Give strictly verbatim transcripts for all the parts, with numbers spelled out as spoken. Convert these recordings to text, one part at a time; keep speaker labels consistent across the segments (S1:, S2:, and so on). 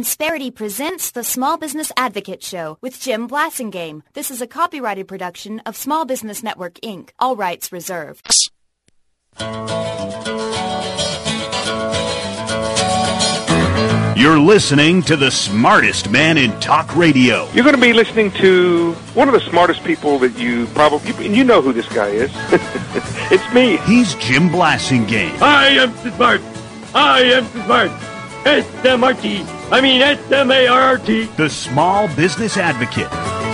S1: Insperity presents the Small Business Advocate Show with Jim Blasingame. This is a copyrighted production of Small Business Network, Incorporated. All rights reserved.
S2: You're listening to the smartest man in talk radio.
S3: You're going to be listening to one of the smartest people that you probably, and you know who this guy is. It's me.
S2: He's Jim Blasingame.
S4: I am smart. I am smart. S M R T. I mean S M A R R T.
S2: The Small Business Advocate.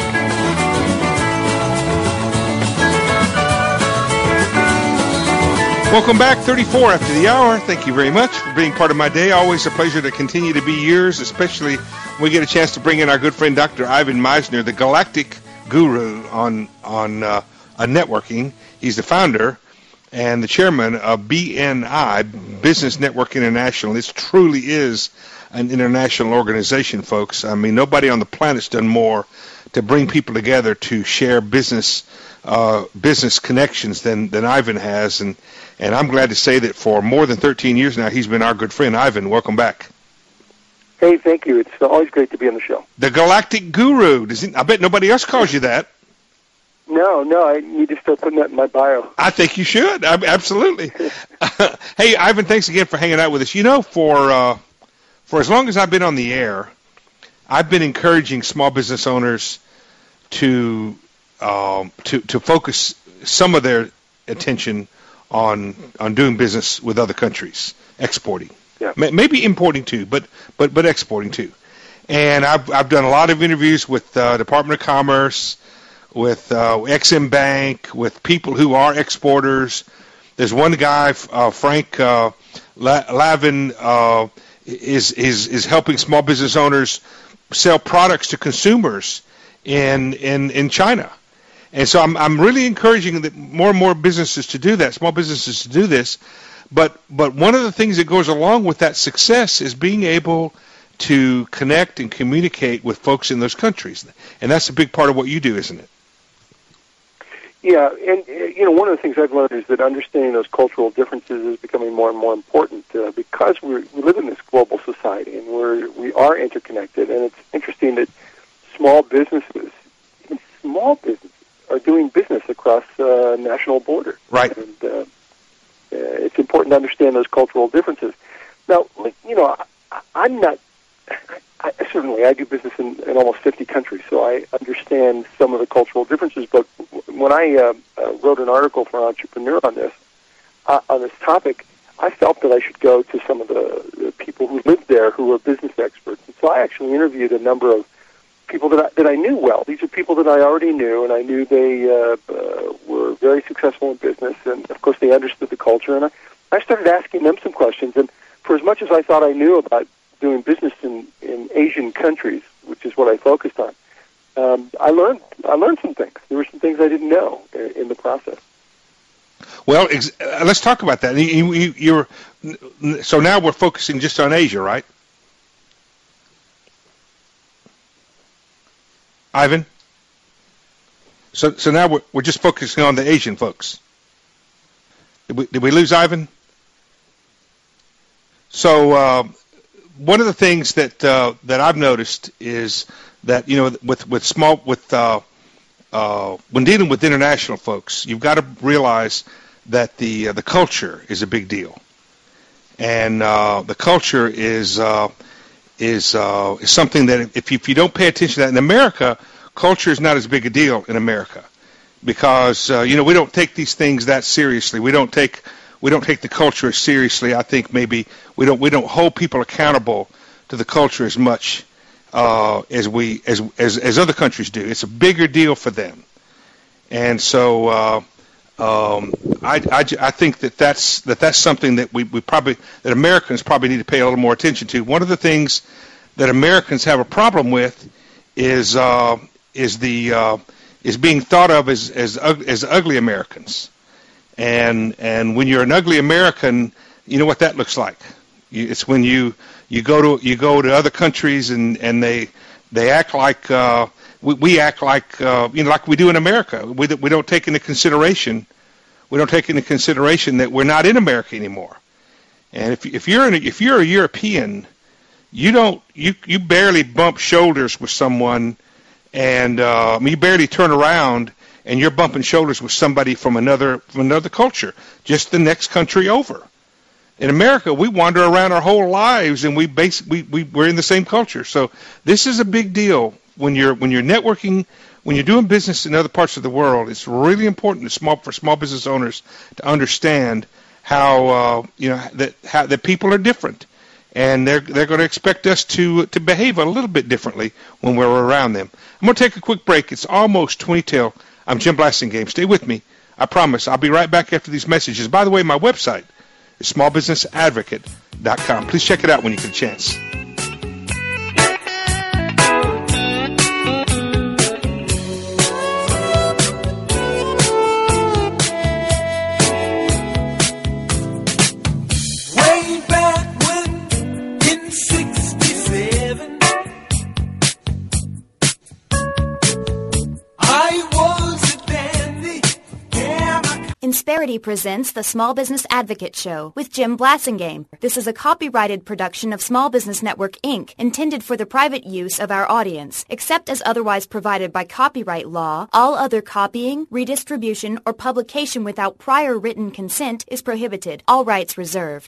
S3: Welcome back, thirty-four after the hour. Thank you very much for being part of my day. Always a pleasure to continue to be yours, especially when we get a chance to bring in our good friend Doctor Ivan Misner, the galactic guru on, on uh, uh, networking. He's the founder and the chairman of B N I, Business Network International. This truly is an international organization, folks. I mean, nobody on the planet's done more to bring people together to share business uh, business connections than, than Ivan has. And, and I'm glad to say that for more than thirteen years now, he's been our good friend. Ivan, welcome back.
S5: Hey, thank you. It's always great to be on the show.
S3: The Galactic Guru. Does he, I bet nobody else calls you that.
S5: No, no, I need to start putting that in my bio.
S3: I think you should. I, absolutely. Hey, Ivan, thanks again for hanging out with us. You know, for uh, for as long as I've been on the air, I've been encouraging small business owners to um, to to focus some of their attention on on doing business with other countries, exporting,
S5: yeah.
S3: Maybe importing too, but but but exporting too. And I've I've done a lot of interviews with uh, Department of Commerce, with uh, Ex-Im Bank, with people who are exporters. There's one guy, uh, Frank uh, Lavin, uh, is is is helping small business owners sell products to consumers in in in China. And so I'm I'm really encouraging that more and more businesses to do that, small businesses to do this. But but one of the things that goes along with that success is being able to connect and communicate with folks in those countries. And that's a big part of what you do, isn't it?
S5: Yeah, and you know, one of the things I've learned is that understanding those cultural differences is becoming more and more important uh, because we're, we live in this global society and we're we are interconnected. And it's interesting that small businesses, even small businesses, are doing business across uh, national borders.
S3: Right.
S5: And uh, uh, it's important to understand those cultural differences. Now, you know, I, I'm not. I, certainly, I do business in, in almost fifty countries, so I understand some of the cultural differences. But when I uh, uh, wrote an article for Entrepreneur on this, uh, on this topic, I felt that I should go to some of the, the people who lived there who were business experts. And so I actually interviewed a number of people that I, that I knew well. These are people that I already knew, and I knew they uh, uh, were very successful in business, and of course they understood the culture. And I, I started asking them some questions, and for as much as I thought I knew about doing business in, in Asian countries, which is what I focused on, um, I learned I learned some things. There were some things I didn't know in, in the process.
S3: Well, ex- uh, let's talk about that. You, you, you're, so now we're focusing just on Asia, right? Ivan? So so now we're, we're just focusing on the Asian folks. Did we, did we lose Ivan? So uh, one of the things that uh, that I've noticed is that, you know, with with small with uh, uh, when dealing with international folks, you've got to realize that the uh, the culture is a big deal, and uh, the culture is uh, is uh, is something that if you, if you don't pay attention to that in America, culture is not as big a deal in America because uh, you know we don't take these things that seriously. We don't take we don't take the culture as seriously. I think maybe we don't we don't hold people accountable to the culture as much uh, as we as, as as other countries do. It's a bigger deal for them, and so uh, um, I, I, I think that that's that that's something that we, we probably that Americans probably need to pay a little more attention to. One of the things that Americans have a problem with is uh, is the uh, is being thought of as as as ugly Americans. And and when you're an ugly American, you know what that looks like. You, it's when you, you go to you go to other countries and, and they they act like uh, we, we act like uh, you know like we do in America. We we don't take into consideration we don't take into consideration that we're not in America anymore. And if if you're an, if you're a European, you don't you you barely bump shoulders with someone, and uh, I mean, you barely turn around and you're bumping shoulders with somebody from another from another culture, just the next country over. In America, we wander around our whole lives, and we base we, we we're in the same culture. So this is a big deal when you're when you're networking, when you're doing business in other parts of the world. It's really important to small for small business owners to understand how uh, you know that how that people are different, and they're they're going to expect us to to behave a little bit differently when we're around them. I'm going to take a quick break. It's almost twenty till. I'm Jim Blasingame. Stay with me. I promise. I'll be right back after these messages. By the way, my website is small business advocate dot com. Please check it out when you get a chance.
S6: Way back when, in sixty-seven, I was a dandy. Yeah, my
S1: Insperity presents the Small Business Advocate Show with Jim Blasingame. This is a copyrighted production of Small Business Network, Incorporated, intended for the private use of our audience. Except as otherwise provided by copyright law, all other copying, redistribution, or publication without prior written consent is prohibited. All rights reserved.